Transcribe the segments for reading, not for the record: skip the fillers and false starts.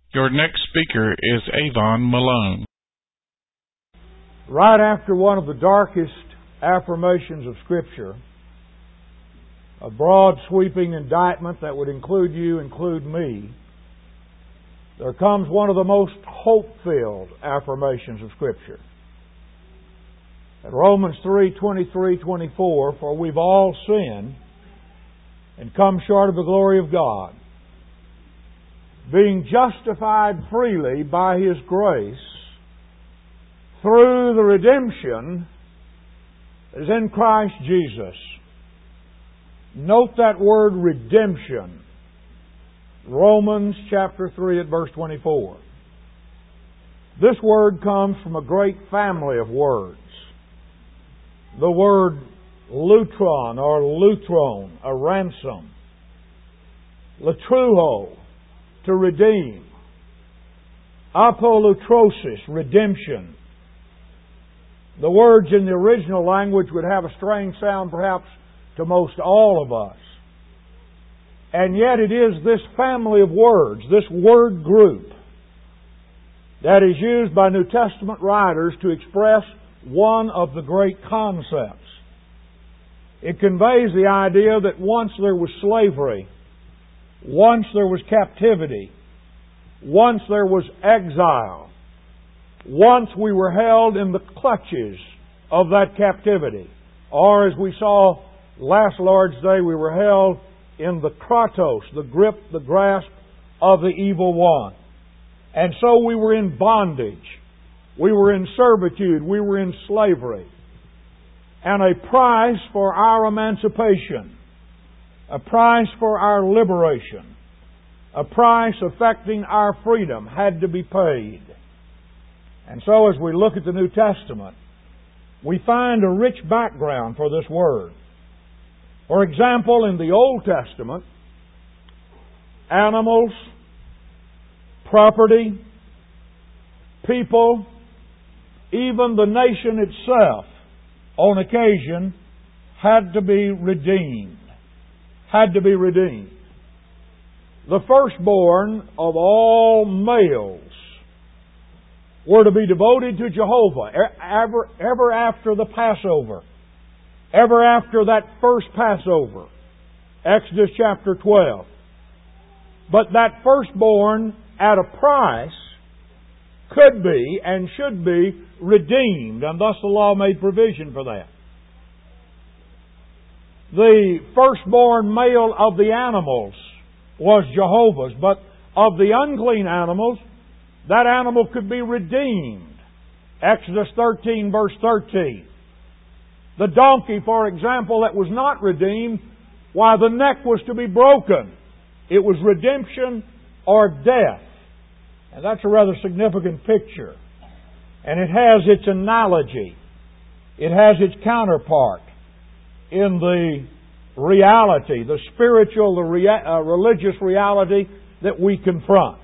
Your next speaker is Avon Malone. Right after one of the darkest affirmations of Scripture, a broad sweeping indictment that would include you, include me, there comes one of the most hope-filled affirmations of Scripture. In Romans 3:23-24, for we've all sinned and come short of the glory of God, being justified freely by His grace through the redemption that is in Christ Jesus. Note that word redemption. Romans chapter 3 at verse 24. This word comes from a great family of words. The word lutron or lutron, a ransom. Latruho, to redeem. Apolutrosis, redemption. The words in the original language would have a strange sound perhaps to most all of us. And yet it is this family of words, this word group, that is used by New Testament writers to express one of the great concepts. It conveys the idea that once there was slavery, once there was captivity, once there was exile, once we were held in the clutches of that captivity, or as we saw last Lord's Day, we were held in the kratos, the grip, the grasp of the evil one. And so we were in bondage. We were in servitude. We were in slavery. And a price for our emancipation, a price for our liberation, a price affecting our freedom had to be paid. And so as we look at the New Testament, we find a rich background for this word. For example, in the Old Testament, animals, property, people, even the nation itself, on occasion, had to be redeemed. Had to be redeemed. The firstborn of all males were to be devoted to Jehovah ever after the Passover. Ever after that first Passover. Exodus chapter 12. But that firstborn at a price could be and should be redeemed, and thus the law made provision for that. The firstborn male of the animals was Jehovah's, but of the unclean animals, that animal could be redeemed. Exodus 13 verse 13. The donkey, for example, that was not redeemed, why the neck was to be broken. It was redemption or death. And that's a rather significant picture. And it has its analogy. It has its counterpart in the reality, the spiritual, the religious reality that we confront.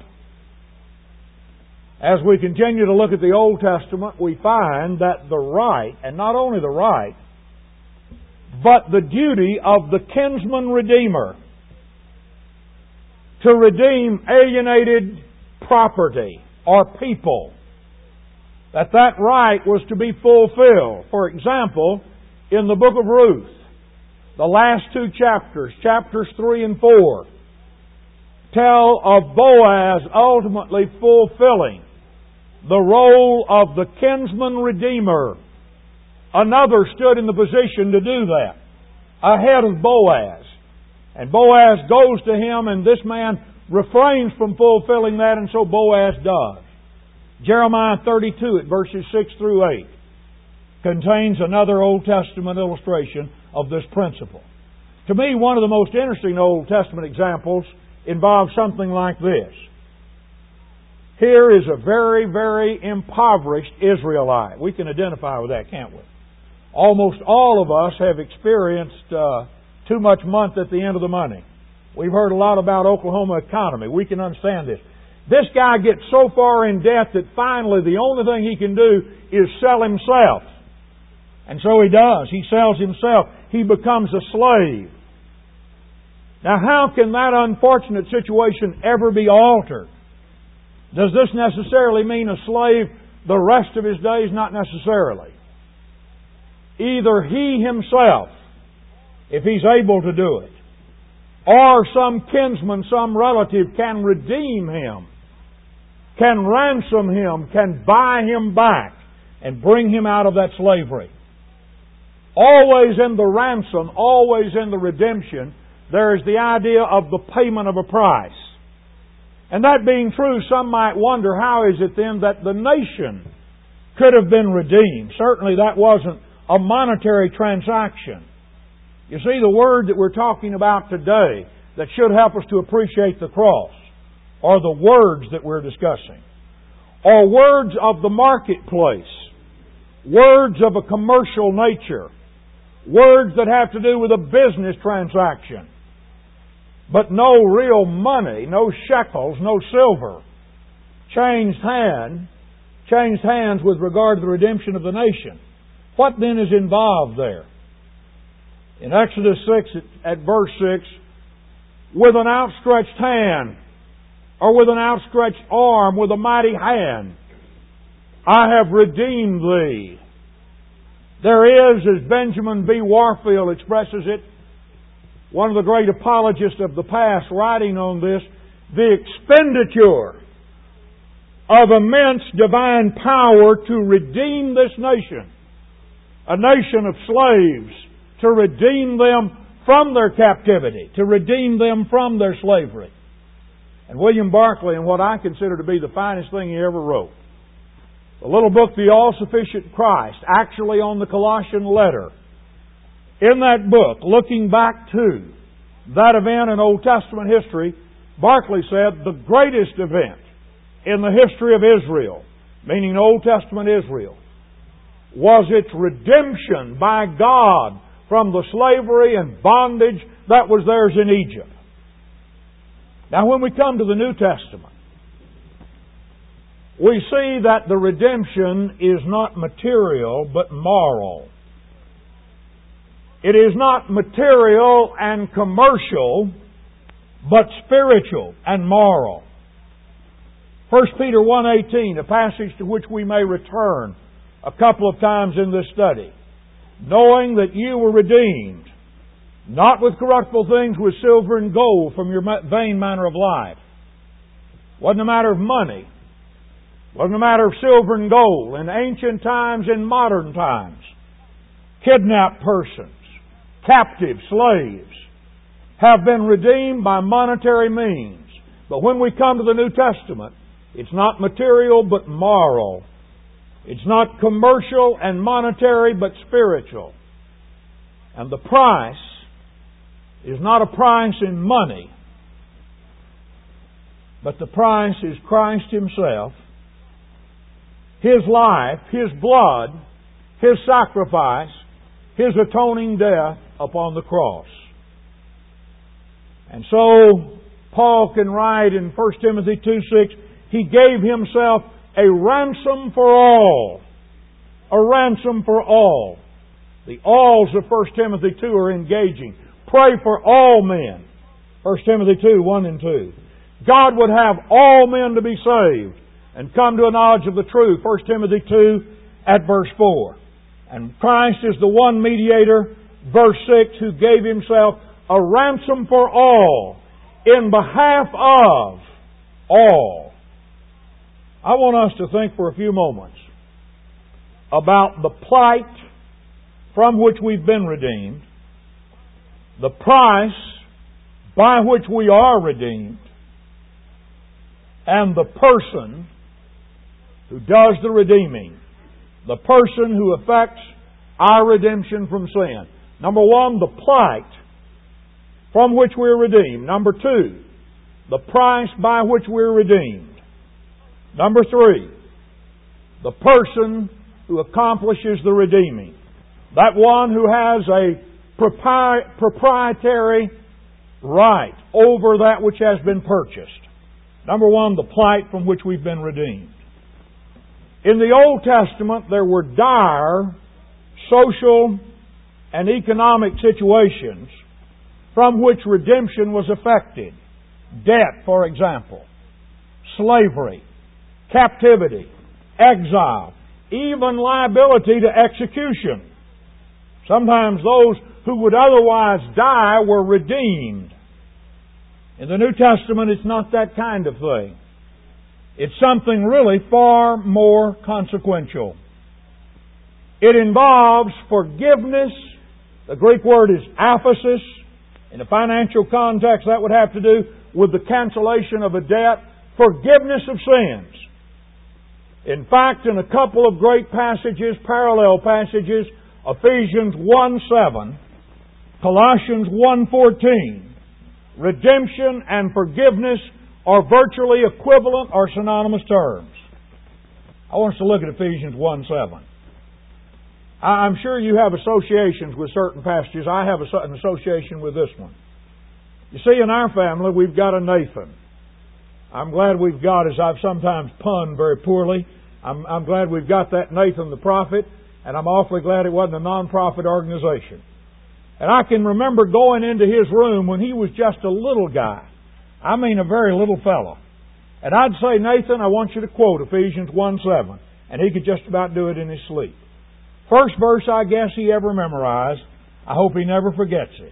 As we continue to look at the Old Testament, we find that the right, and not only the right, but the duty of the kinsman redeemer to redeem alienated property or people, that right was to be fulfilled. For example, in the book of Ruth, the last two chapters, chapters 3 and 4, tell of Boaz ultimately fulfilling the role of the kinsman redeemer. Another stood in the position to do that, ahead of Boaz. And Boaz goes to him, and this man refrains from fulfilling that, and so Boaz does. Jeremiah 32 at verses 6 through 8 contains another Old Testament illustration of this principle. To me, one of the most interesting Old Testament examples involves something like this. Here is a very, very impoverished Israelite. We can identify with that, can't we? Almost all of us have experienced too much month at the end of the money. We've heard a lot about Oklahoma economy. We can understand this. This guy gets so far in debt that finally the only thing he can do is sell himself. And so he does. He sells himself. He becomes a slave. Now how can that unfortunate situation ever be altered? Does this necessarily mean a slave the rest of his days? Not necessarily. Either he himself, if he's able to do it, or some kinsman, some relative can redeem him, can ransom him, can buy him back and bring him out of that slavery. Always in the ransom, always in the redemption, there is the idea of the payment of a price. And that being true, some might wonder, how is it then that the nation could have been redeemed? Certainly that wasn't a monetary transaction. You see, the word that we're talking about today that should help us to appreciate the cross are the words that we're discussing, are words of the marketplace, words of a commercial nature, words that have to do with a business transaction. But no real money, no shekels, no silver changed hands with regard to the redemption of the nation. What then is involved there? In Exodus 6 at verse 6, with an outstretched hand, or with an outstretched arm, with a mighty hand, I have redeemed thee. There is, as Benjamin B. Warfield expresses it, one of the great apologists of the past, writing on this, the expenditure of immense divine power to redeem this nation, a nation of slaves, to redeem them from their captivity, to redeem them from their slavery. And William Barclay, in what I consider to be the finest thing he ever wrote, the little book, The All-Sufficient Christ, actually on the Colossian letter, in that book, looking back to that event in Old Testament history, Barclay said the greatest event in the history of Israel, meaning Old Testament Israel, was its redemption by God from the slavery and bondage that was theirs in Egypt. Now, when we come to the New Testament, we see that the redemption is not material but moral. It is not material and commercial, but spiritual and moral. 1 Peter 1:18, a passage to which we may return a couple of times in this study. Knowing that you were redeemed, not with corruptible things, with silver and gold from your vain manner of life. Wasn't a matter of money. Wasn't a matter of silver and gold. In ancient times, in modern times, kidnapped persons, captive slaves, have been redeemed by monetary means. But when we come to the New Testament, it's not material but moral. It's not commercial and monetary but spiritual. And the price is not a price in money, but the price is Christ Himself, His life, His blood, His sacrifice, His atoning death upon the cross. And so, Paul can write in 1 Timothy 2:6, He gave Himself a ransom for all. A ransom for all. The alls of 1 Timothy 2 are engaging. Pray for all men. 1 Timothy 2, 1 and 2. God would have all men to be saved and come to a knowledge of the truth. 1 Timothy 2 at verse 4. And Christ is the one mediator, verse 6, who gave Himself a ransom for all, in behalf of all. I want us to think for a few moments about the plight from which we've been redeemed, the price by which we are redeemed, and the person who does the redeeming, the person who effects our redemption from sin. Number one, the plight from which we're redeemed. Number two, the price by which we're redeemed. Number three, the person who accomplishes the redeeming. That one who has a proprietary right over that which has been purchased. Number one, the plight from which we've been redeemed. In the Old Testament, there were dire social and economic situations from which redemption was effected. Debt, for example. Slavery. captivity, exile, even liability to execution. Sometimes those who would otherwise die were redeemed. In the New Testament, it's not that kind of thing. It's something really far more consequential. It involves forgiveness. The Greek word is aphesis. In a financial context, that would have to do with the cancellation of a debt, forgiveness of sins. In fact, in a couple of great passages, parallel passages, Ephesians 1:7, Colossians 1:14, redemption and forgiveness are virtually equivalent or synonymous terms. I want us to look at Ephesians 1:7. I'm sure you have associations with certain passages. I have an association with this one. You see, in our family, we've got a Nathan. I'm glad we've got, as I've sometimes punned very poorly, I'm glad we've got that Nathan the prophet, and I'm awfully glad it wasn't a non-profit organization. And I can remember going into his room when he was just a little guy. I mean a very little fellow. And I'd say, Nathan, I want you to quote Ephesians 1:7. And he could just about do it in his sleep. First verse I guess he ever memorized. I hope he never forgets it.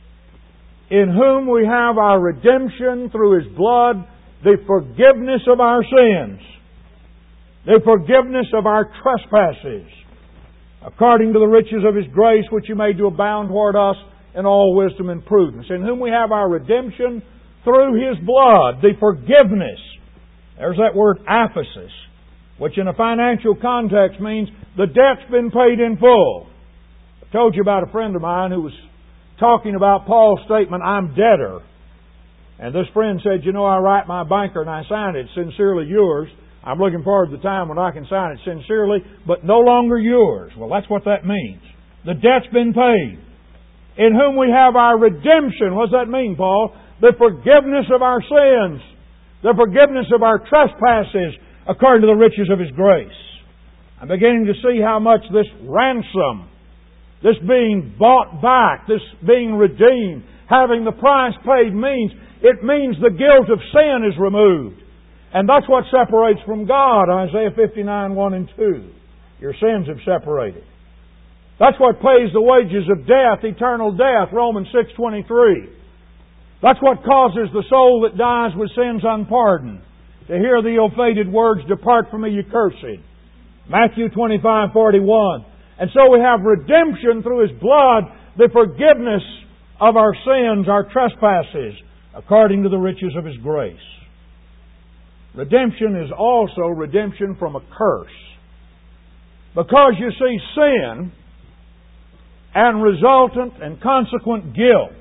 In whom we have our redemption through His blood, the forgiveness of our sins, the forgiveness of our trespasses, according to the riches of His grace, which He made to abound toward us in all wisdom and prudence. In whom we have our redemption through His blood, the forgiveness. There's that word aphesis, which in a financial context means the debt's been paid in full. I told you about a friend of mine who was talking about Paul's statement, I'm debtor. And this friend said, you know, I write my banker and I sign it, sincerely yours. I'm looking forward to the time when I can sign it sincerely, but no longer yours. Well, that's what that means. The debt's been paid. In whom we have our redemption. What does that mean, Paul? The forgiveness of our sins. The forgiveness of our trespasses according to the riches of His grace. I'm beginning to see how much this ransom, this being bought back, this being redeemed, having the price paid means. It means the guilt of sin is removed. And that's what separates from God, Isaiah 59:1 and 2. Your sins have separated. That's what pays the wages of death, eternal death, Romans 6:23. That's what causes the soul that dies with sins unpardoned to hear the ill-fated words, depart from me, you cursed. Matthew 25:41. And so we have redemption through His blood, the forgiveness of our sins, our trespasses, according to the riches of His grace. Redemption is also redemption from a curse. Because you see, sin and resultant and consequent guilt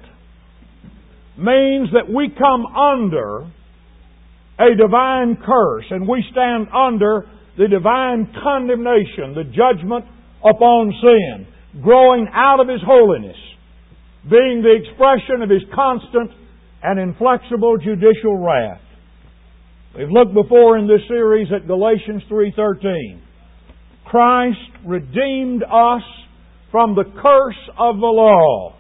means that we come under a divine curse and we stand under the divine condemnation, the judgment upon sin, growing out of His holiness, being the expression of His constant and inflexible judicial wrath. We've looked before in this series at Galatians 3:13. Christ redeemed us from the curse of the law,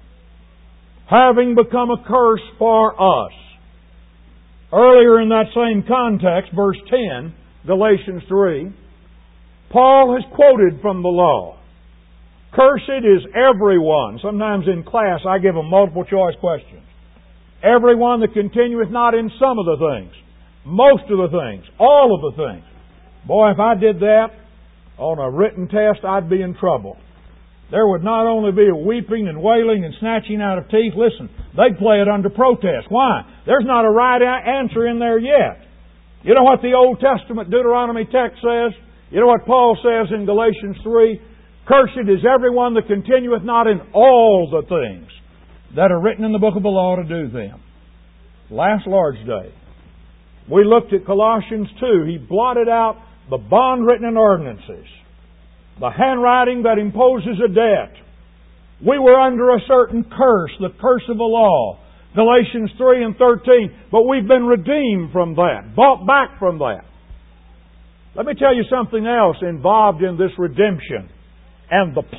having become a curse for us. Earlier in that same context, verse 10, Galatians 3, Paul has quoted from the law. Cursed is everyone. Sometimes in class I give them multiple choice questions. Everyone that continueth not in some of the things, most of the things, all of the things. Boy, if I did that on a written test, I'd be in trouble. There would not only be a weeping and wailing and snatching out of teeth. Listen, they'd play it under protest. Why? There's not a right answer in there yet. You know what the Old Testament Deuteronomy text says? You know what Paul says in Galatians 3? Cursed is everyone that continueth not in all the things that are written in the book of the law to do them. Last Lord's Day, we looked at Colossians 2. He blotted out the bond-written ordinances, the handwriting that imposes a debt. We were under a certain curse, the curse of the law. Galatians 3 and 13. But we've been redeemed from that, bought back from that. Let me tell you something else involved in this redemption and the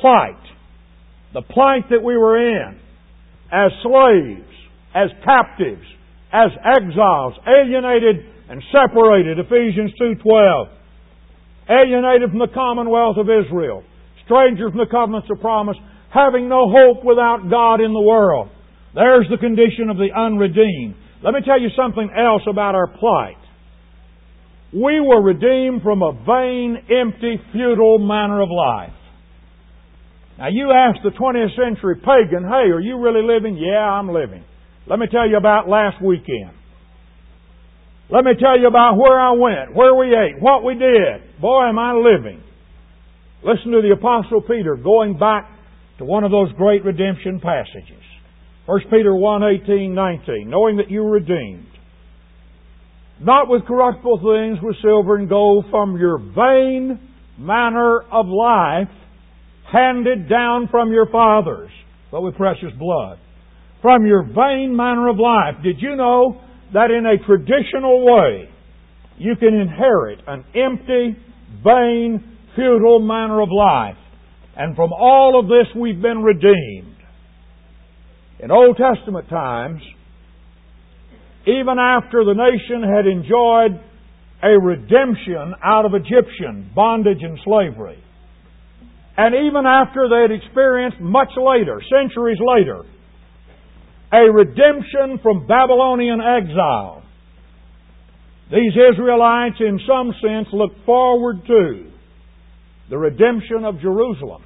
plight that we were in as slaves, as captives, as exiles, alienated and separated, Ephesians 2:12. Alienated from the commonwealth of Israel, strangers from the covenants of promise, having no hope without God in the world. There's the condition of the unredeemed. Let me tell you something else about our plight. We were redeemed from a vain, empty, futile manner of life. Now you ask the 20th century pagan, hey, are you really living? Yeah, I'm living. Let me tell you about last weekend. Let me tell you about where I went, where we ate, what we did. Boy, am I living. Listen to the Apostle Peter going back to one of those great redemption passages. 1 Peter 1:18-19, knowing that you were redeemed, not with corruptible things, with silver and gold, from your vain manner of life, handed down from your fathers, but with precious blood. From your vain manner of life. Did you know that in a traditional way, you can inherit an empty, vain, futile manner of life? And from all of this we've been redeemed. In Old Testament times, even after the nation had enjoyed a redemption out of Egyptian bondage and slavery, and even after they had experienced much later, centuries later, a redemption from Babylonian exile, these Israelites in some sense looked forward to the redemption of Jerusalem.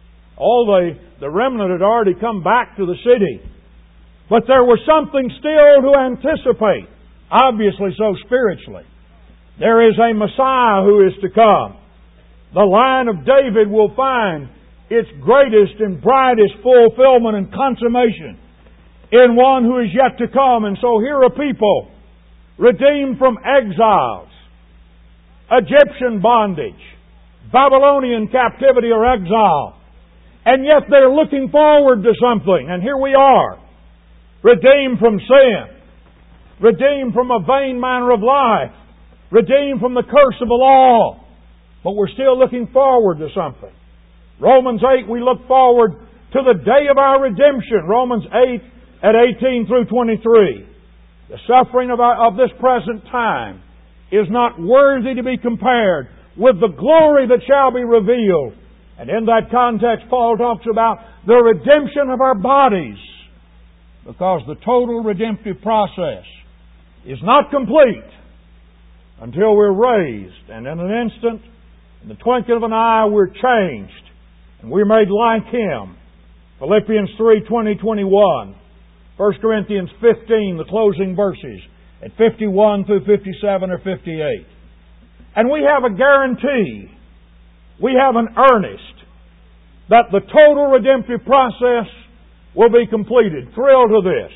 The remnant had already come back to the city. But there was something still to anticipate, obviously so spiritually. There is a Messiah who is to come. The line of David will find its greatest and brightest fulfillment and consummation in one who is yet to come. And so here are people redeemed from exiles, Egyptian bondage, Babylonian captivity or exile. And yet they're looking forward to something. And here we are, redeemed from sin, redeemed from a vain manner of life, redeemed from the curse of the law. But we're still looking forward to something. Romans 8, we look forward to the day of our redemption. Romans 8 at 18 through 23. The suffering of this present time is not worthy to be compared with the glory that shall be revealed. And in that context, Paul talks about the redemption of our bodies, because the total redemptive process is not complete until we're raised, and in an instant, in the twinkling of an eye, we're changed, and we're made like Him. Philippians 3:20-21, 1 Corinthians 15, the closing verses, at 51 through 57 or 58. And we have a guarantee, we have an earnest, that the total redemptive process will be completed. Thrilled to this.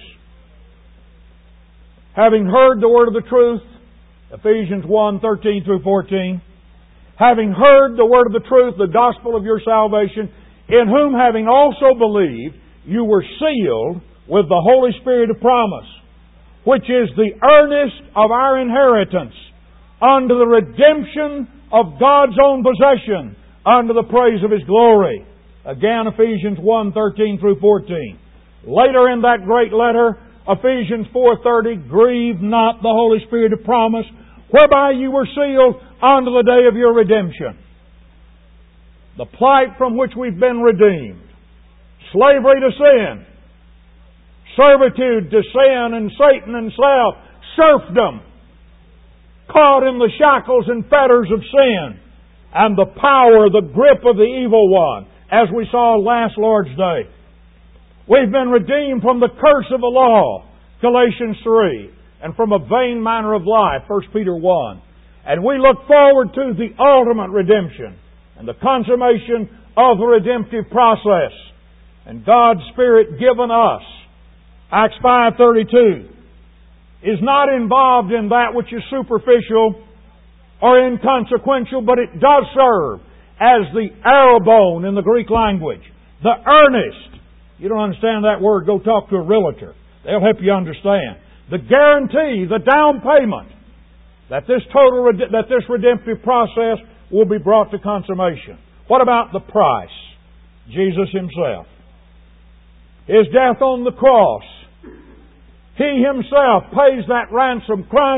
Having heard the word of the truth, Ephesians 1:13 through 14, having heard the word of the truth, the gospel of your salvation, in whom having also believed, you were sealed with the Holy Spirit of promise, which is the earnest of our inheritance, unto the redemption of God's own possession, unto the praise of His glory. Again, Ephesians 1:13 through 14. Later in that great letter, Ephesians 4:30, grieve not the Holy Spirit of promise, whereby you were sealed unto the day of your redemption. The plight from which we've been redeemed. Slavery to sin. Servitude to sin and Satan and self. Serfdom. Caught in the shackles and fetters of sin. And the power, the grip of the evil one, as we saw last Lord's Day. We've been redeemed from the curse of the law, Galatians 3, and from a vain manner of life, 1 Peter 1. And we look forward to the ultimate redemption and the consummation of the redemptive process. And God's Spirit given us, Acts 5:32, is not involved in that which is superficial or inconsequential, but it does serve as the arrowbone in the Greek language, the earnest. You don't understand that word, go talk to a realtor. They'll help you understand. The guarantee, the down payment, that this redemptive process will be brought to consummation. What about the price? Jesus Himself. His death on the cross. He Himself pays that ransom. Christ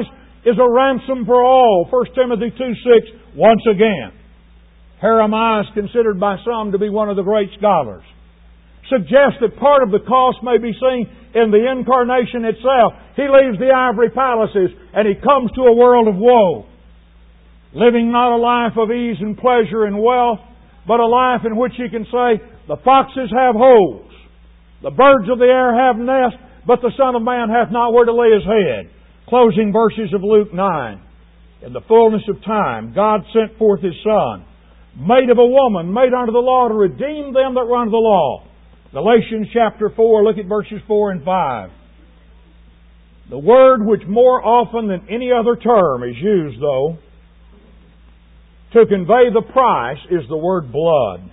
is a ransom for all. 1 Timothy 2:6, once again. Jeremiah is considered by some to be one of the great scholars. Suggests that part of the cost may be seen in the incarnation itself. He leaves the ivory palaces and He comes to a world of woe. Living not a life of ease and pleasure and wealth, but a life in which He can say, the foxes have holes, the birds of the air have nests, but the Son of Man hath not where to lay His head. Closing verses of Luke 9. In the fullness of time, God sent forth His Son, made of a woman, made unto the law, to redeem them that were under the law. Galatians chapter 4, look at verses 4 and 5. The word which more often than any other term is used, though, to convey the price is the word blood.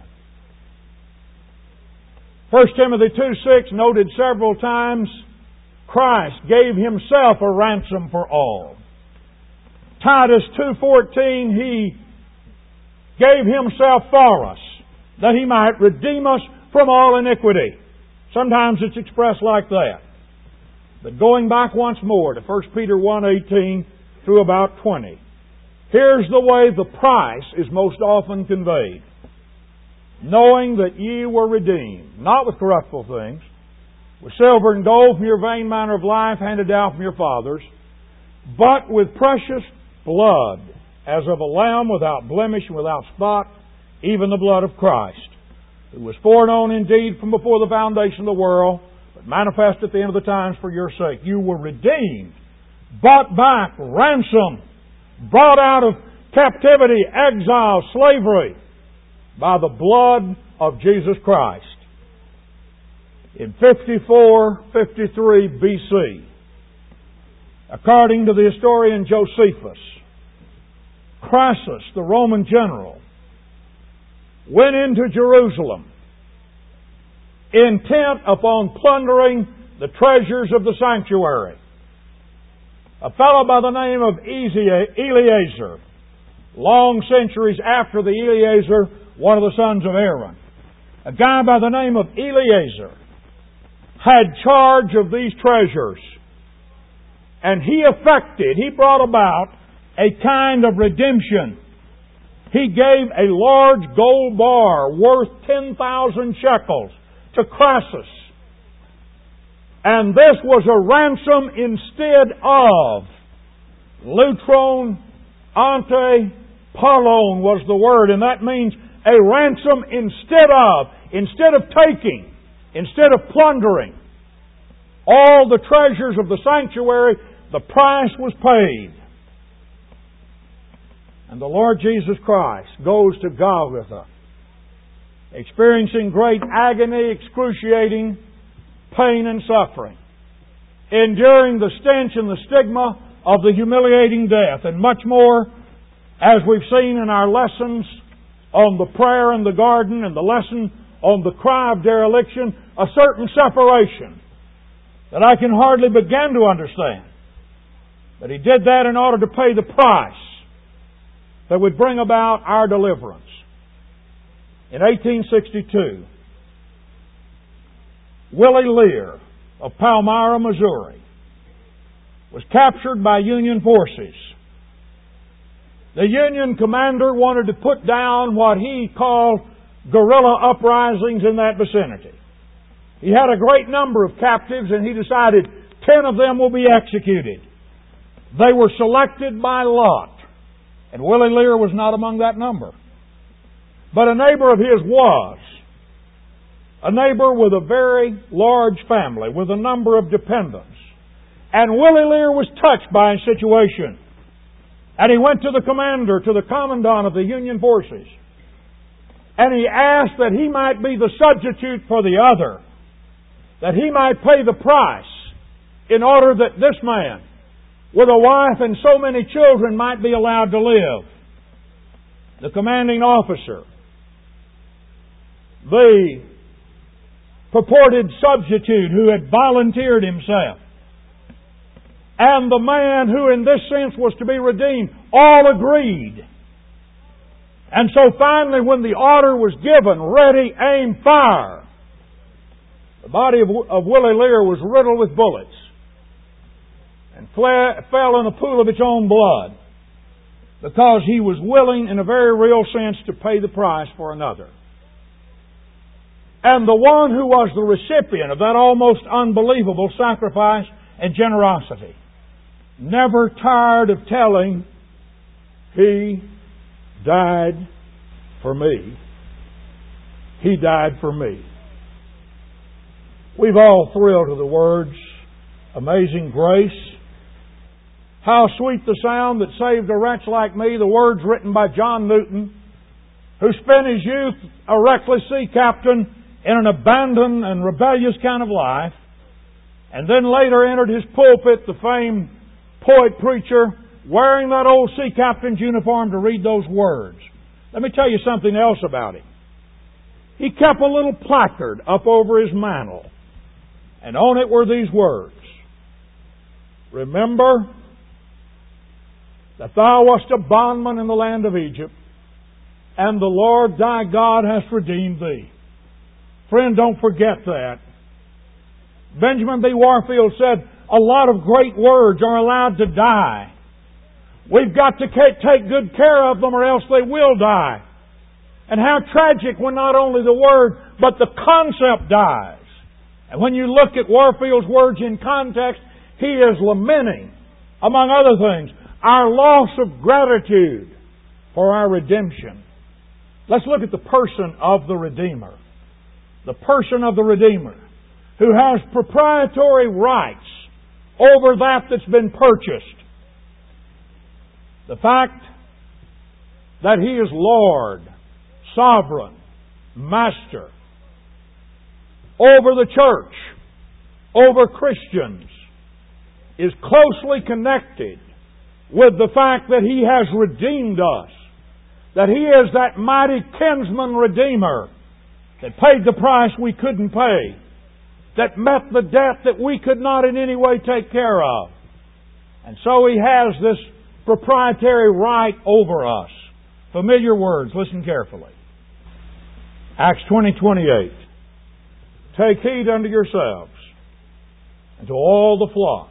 1 Timothy 2:6 noted several times, Christ gave Himself a ransom for all. Titus 2:14, He gave Himself for us, that He might redeem us from all iniquity. Sometimes it's expressed like that. But going back once more to 1 Peter 1:18 through about 20, here's the way the price is most often conveyed. Knowing that ye were redeemed, not with corruptible things, with silver and gold from your vain manner of life handed down from your fathers, but with precious blood, as of a lamb without blemish and without spot, even the blood of Christ, who was foreknown indeed from before the foundation of the world, but manifest at the end of the times for your sake. You were redeemed, bought back, ransomed, brought out of captivity, exile, slavery, by the blood of Jesus Christ. In 54-53 BC, according to the historian Josephus, Crassus, the Roman general, went into Jerusalem intent upon plundering the treasures of the sanctuary. A fellow by the name of Eleazar, long centuries after the Eleazar, one of the sons of Aaron, a guy by the name of Eleazar had charge of these treasures. And he brought about a kind of redemption. He gave a large gold bar worth 10,000 shekels to Crassus. And this was a ransom instead of. Lutron ante palon was the word, and that means a ransom instead of taking, instead of plundering all the treasures of the sanctuary, the price was paid. And the Lord Jesus Christ goes to Golgotha, experiencing great agony, excruciating pain and suffering, enduring the stench and the stigma of the humiliating death, and much more, as we've seen in our lessons on the prayer in the garden and the lesson on the cry of dereliction, a certain separation that I can hardly begin to understand. But He did that in order to pay the price that would bring about our deliverance. In 1862, Willie Lear of Palmyra, Missouri, was captured by Union forces. The Union commander wanted to put down what he called guerrilla uprisings in that vicinity. He had a great number of captives, and he decided 10 of them will be executed. They were selected by lot, and Willie Lear was not among that number. But a neighbor of his was. A neighbor with a very large family, with a number of dependents. And Willie Lear was touched by a situation. And he went to the commander, to the commandant of the Union forces. And he asked that he might be the substitute for the other. That he might pay the price in order that this man, with a wife and so many children, might be allowed to live. The commanding officer, the purported substitute who had volunteered himself, and the man who in this sense was to be redeemed, all agreed. And so finally, when the order was given, ready, aim, fire, the body of Willie Lear was riddled with bullets. and fell in a pool of its own blood, because he was willing, in a very real sense, to pay the price for another. And the one who was the recipient of that almost unbelievable sacrifice and generosity never tired of telling, He died for me. He died for me. We've all thrilled to the words, Amazing Grace. How sweet the sound that saved a wretch like me, the words written by John Newton, who spent his youth a reckless sea captain in an abandoned and rebellious kind of life, and then later entered his pulpit, the famed poet-preacher, wearing that old sea captain's uniform to read those words. Let me tell you something else about him. He kept a little placard up over his mantle, and on it were these words, Remember that thou wast a bondman in the land of Egypt, and the Lord thy God hath redeemed thee. Friend, don't forget that. Benjamin B. Warfield said, a lot of great words are allowed to die. We've got to take good care of them or else they will die. And how tragic when not only the word, but the concept dies. And when you look at Warfield's words in context, he is lamenting, among other things, our loss of gratitude for our redemption. Let's look at the person of the Redeemer. The person of the Redeemer, who has proprietary rights over that that's been purchased. The fact that He is Lord, Sovereign, Master, over the church, over Christians, is closely connected with the fact that He has redeemed us. That He is that mighty kinsman redeemer that paid the price we couldn't pay, that met the debt that we could not in any way take care of. And so He has this proprietary right over us. Familiar words, listen carefully. Acts 20:28. Take heed unto yourselves and to all the flock,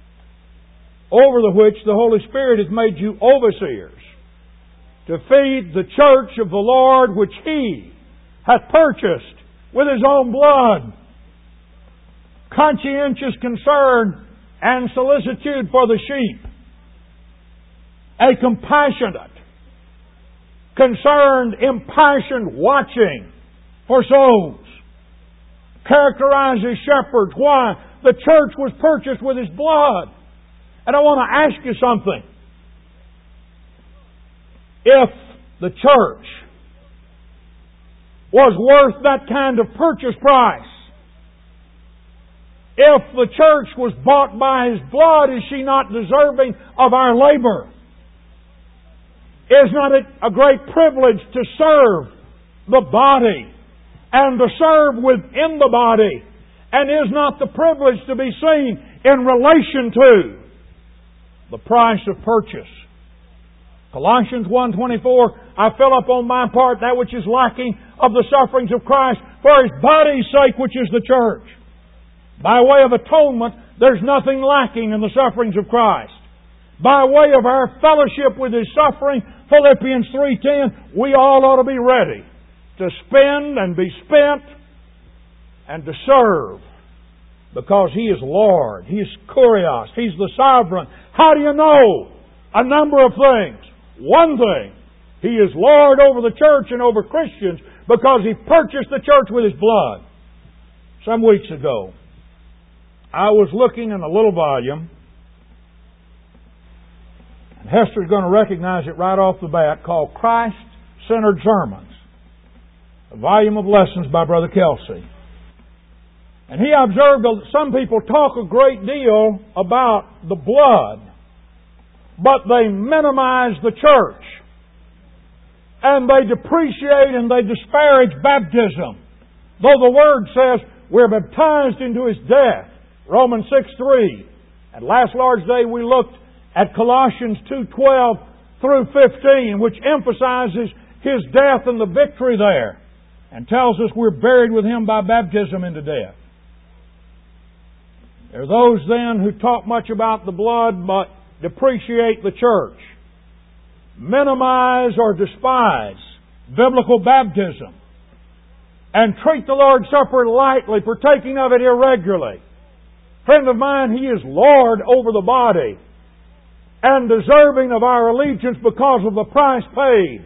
over the which the Holy Spirit hath made you overseers, to feed the church of the Lord, which He hath purchased with His own blood. Conscientious concern and solicitude for the sheep. A compassionate, concerned, impassioned watching for souls. Characterizes shepherds. Why? The church was purchased with His blood. And I want to ask you something. If the church was worth that kind of purchase price, if the church was bought by His blood, is she not deserving of our labor? Is not it a great privilege to serve the body and to serve within the body? And is not the privilege to be seen in relation to the price of purchase? Colossians 1:24, I fill up on my part that which is lacking of the sufferings of Christ for His body's sake, which is the church. By way of atonement, there's nothing lacking in the sufferings of Christ. By way of our fellowship with His suffering, Philippians 3:10, we all ought to be ready to spend and be spent and to serve, because He is Lord. He is Kurios. He's the sovereign. How do you know? A number of things. One thing, He is Lord over the church and over Christians because He purchased the church with His blood. Some weeks ago, I was looking in a little volume, and Hester's going to recognize it right off the bat, called Christ-Centered Sermons, a volume of lessons by Brother Kelsey. And he observed that some people talk a great deal about the blood, but they minimize the church. And they depreciate and they disparage baptism. Though the Word says we're baptized into His death. Romans 6:3. And last Lord's Day we looked at Colossians 2:12 through 15, which emphasizes His death and the victory there, and tells us we're buried with Him by baptism into death. There are those then who talk much about the blood but depreciate the church, minimize or despise biblical baptism, and treat the Lord's Supper lightly, partaking of it irregularly. Friend of mine, He is Lord over the body and deserving of our allegiance because of the price paid.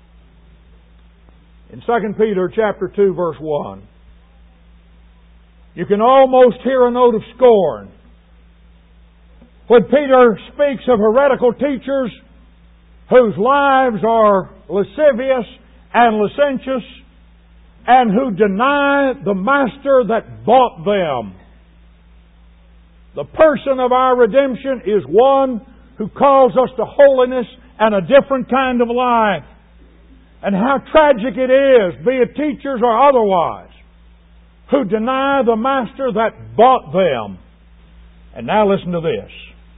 In 2 Peter chapter 2, verse 1, you can almost hear a note of scorn when Peter speaks of heretical teachers whose lives are lascivious and licentious and who deny the Master that bought them. The person of our redemption is one who calls us to holiness and a different kind of life. And how tragic it is, be it teachers or otherwise, who deny the Master that bought them. And now listen to this.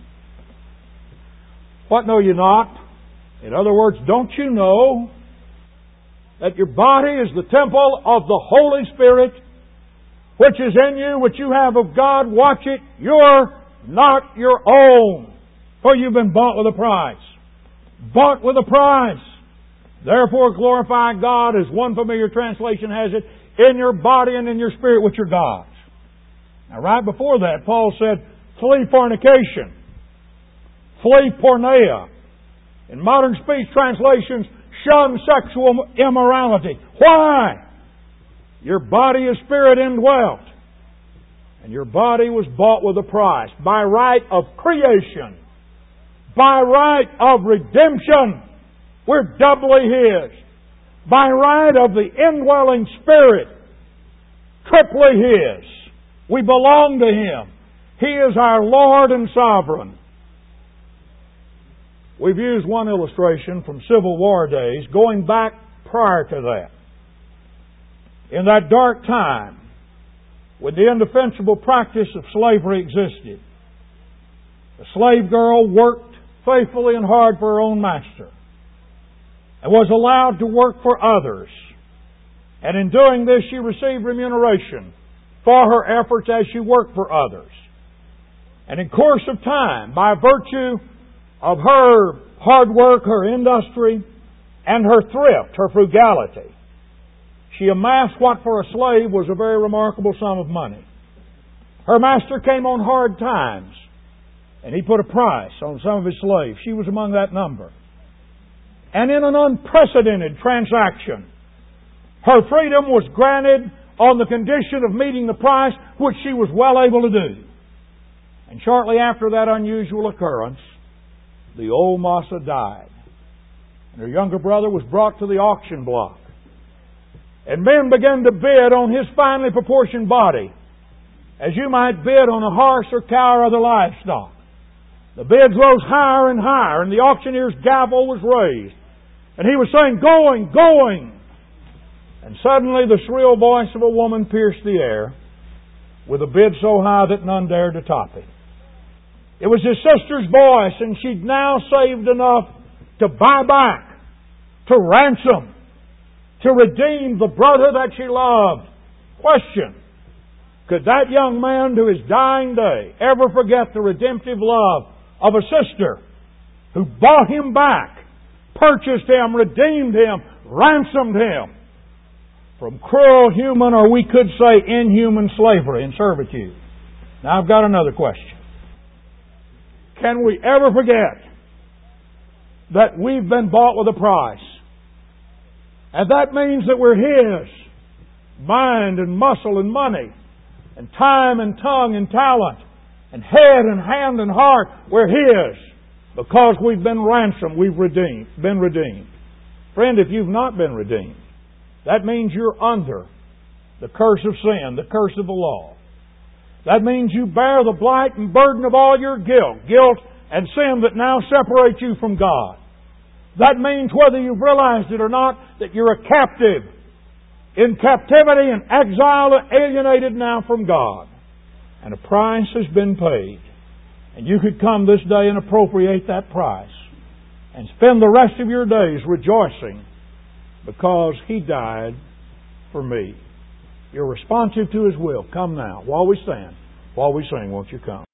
What know you not? In other words, don't you know that your body is the temple of the Holy Spirit, which is in you, which you have of God? Watch it. You're not your own, for you've been bought with a price. Bought with a price. Therefore glorify God, as one familiar translation has it, in your body and in your spirit, which are God's. Now right before that, Paul said, flee fornication. Flee porneia. In modern speech translations, shun sexual immorality. Why? Your body is spirit indwelt. And your body was bought with a price. By right of creation. By right of redemption. We're doubly His. By right of the indwelling Spirit. Triply His. We belong to Him. He is our Lord and Sovereign. We've used one illustration from Civil War days, going back prior to that. In that dark time, when the indefensible practice of slavery existed, the slave girl worked faithfully and hard for her own master, and was allowed to work for others. And in doing this, she received remuneration for her efforts as she worked for others. And in course of time, by virtue of her hard work, her industry, and her thrift, her frugality, she amassed what for a slave was a very remarkable sum of money. Her master came on hard times, and he put a price on some of his slaves. She was among that number. And in an unprecedented transaction, her freedom was granted on the condition of meeting the price, which she was well able to do. And shortly after that unusual occurrence, the old massa died. And her younger brother was brought to the auction block. And men began to bid on his finely proportioned body, as you might bid on a horse or cow or other livestock. The bids rose higher and higher, and the auctioneer's gavel was raised. And he was saying, "Going, going!" And suddenly the shrill voice of a woman pierced the air with a bid so high that none dared to top it. It was his sister's voice, and she'd now saved enough to buy back, to ransom, to redeem the brother that she loved. Question: could that young man to his dying day ever forget the redemptive love of a sister who bought him back, purchased him, redeemed him, ransomed him from cruel human, or we could say inhuman, slavery and servitude? Now I've got another question. Can we ever forget that we've been bought with a price? And that means that we're His. Mind and muscle and money, and time and tongue and talent, and head and hand and heart, we're His. Because we've been ransomed, we've been redeemed. Friend, if you've not been redeemed, that means you're under the curse of sin, the curse of the law. That means you bear the blight and burden of all your guilt and sin that now separates you from God. That means, whether you've realized it or not, that you're a captive, in captivity and exile, alienated now from God. And a price has been paid. And you could come this day and appropriate that price and spend the rest of your days rejoicing because He died for me. You're responsive to His will. Come now, while we stand, While we sing, won't you come?